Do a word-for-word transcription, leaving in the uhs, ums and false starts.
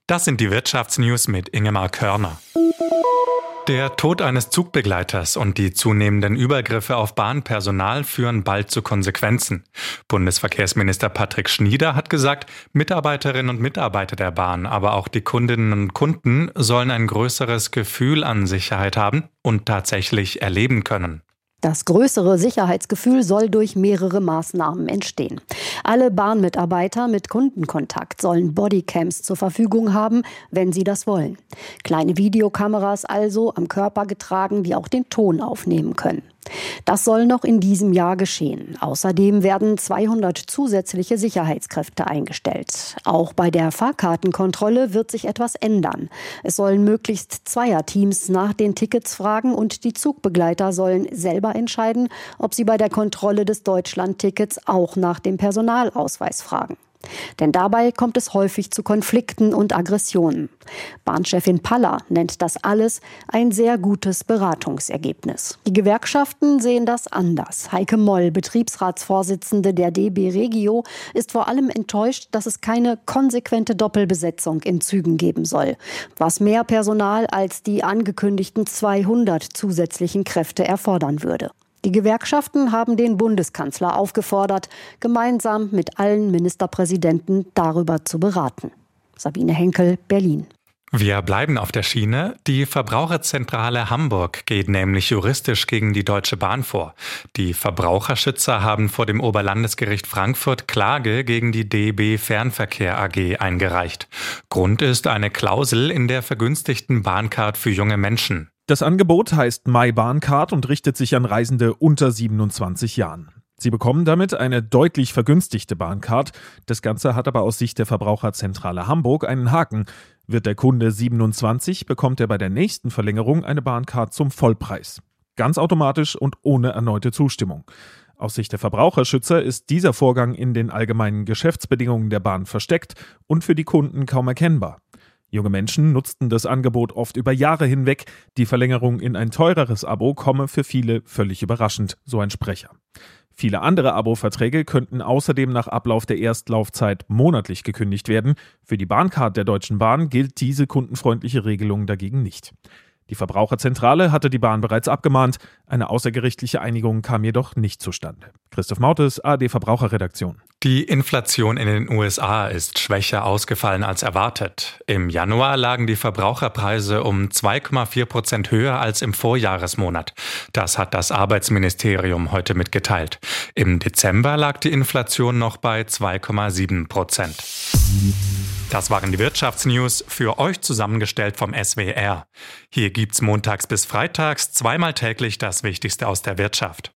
Das sind die Wirtschaftsnews mit Ingemar Körner. Der Tod eines Zugbegleiters und die zunehmenden Übergriffe auf Bahnpersonal führen bald zu Konsequenzen. Bundesverkehrsminister Patrick Schnieder hat gesagt, Mitarbeiterinnen und Mitarbeiter der Bahn, aber auch die Kundinnen und Kunden sollen ein größeres Gefühl an Sicherheit haben und tatsächlich erleben können. Das größere Sicherheitsgefühl soll durch mehrere Maßnahmen entstehen. Alle Bahnmitarbeiter mit Kundenkontakt sollen Bodycams zur Verfügung haben, wenn sie das wollen. Kleine Videokameras also am Körper getragen, die auch den Ton aufnehmen können. Das soll noch in diesem Jahr geschehen. Außerdem werden zweihundert zusätzliche Sicherheitskräfte eingestellt. Auch bei der Fahrkartenkontrolle wird sich etwas ändern. Es sollen möglichst Zweierteams nach den Tickets fragen und die Zugbegleiter sollen selber entscheiden, ob sie bei der Kontrolle des Deutschlandtickets auch nach dem Personalausweis fragen. Denn dabei kommt es häufig zu Konflikten und Aggressionen. Bahnchefin Paller nennt das alles ein sehr gutes Beratungsergebnis. Die Gewerkschaften sehen das anders. Heike Moll, Betriebsratsvorsitzende der D B Regio, ist vor allem enttäuscht, dass es keine konsequente Doppelbesetzung in Zügen geben soll, was mehr Personal als die angekündigten zweihundert zusätzlichen Kräfte erfordern würde. Die Gewerkschaften haben den Bundeskanzler aufgefordert, gemeinsam mit allen Ministerpräsidenten darüber zu beraten. Sabine Henkel, Berlin. Wir bleiben auf der Schiene. Die Verbraucherzentrale Hamburg geht nämlich juristisch gegen die Deutsche Bahn vor. Die Verbraucherschützer haben vor dem Oberlandesgericht Frankfurt Klage gegen die D B Fernverkehr A G eingereicht. Grund ist eine Klausel in der vergünstigten Bahncard für junge Menschen. Das Angebot heißt MyBahncard und richtet sich an Reisende unter siebenundzwanzig Jahren. Sie bekommen damit eine deutlich vergünstigte Bahncard. Das Ganze hat aber aus Sicht der Verbraucherzentrale Hamburg einen Haken. Wird der Kunde siebenundzwanzig, bekommt er bei der nächsten Verlängerung eine Bahncard zum Vollpreis. Ganz automatisch und ohne erneute Zustimmung. Aus Sicht der Verbraucherschützer ist dieser Vorgang in den allgemeinen Geschäftsbedingungen der Bahn versteckt und für die Kunden kaum erkennbar. Junge Menschen nutzten das Angebot oft über Jahre hinweg. Die Verlängerung in ein teureres Abo komme für viele völlig überraschend, so ein Sprecher. Viele andere Abo-Verträge könnten außerdem nach Ablauf der Erstlaufzeit monatlich gekündigt werden. Für die Bahncard der Deutschen Bahn gilt diese kundenfreundliche Regelung dagegen nicht. Die Verbraucherzentrale hatte die Bahn bereits abgemahnt. Eine außergerichtliche Einigung kam jedoch nicht zustande. Christoph Mautes, A R D Verbraucherredaktion. Die Inflation in den U S A ist schwächer ausgefallen als erwartet. Im Januar lagen die Verbraucherpreise um zwei Komma vier Prozent höher als im Vorjahresmonat. Das hat das Arbeitsministerium heute mitgeteilt. Im Dezember lag die Inflation noch bei zwei Komma sieben Prozent. Das waren die Wirtschaftsnews, für euch zusammengestellt vom S W R. Hier gibt's montags bis freitags zweimal täglich das Wichtigste aus der Wirtschaft.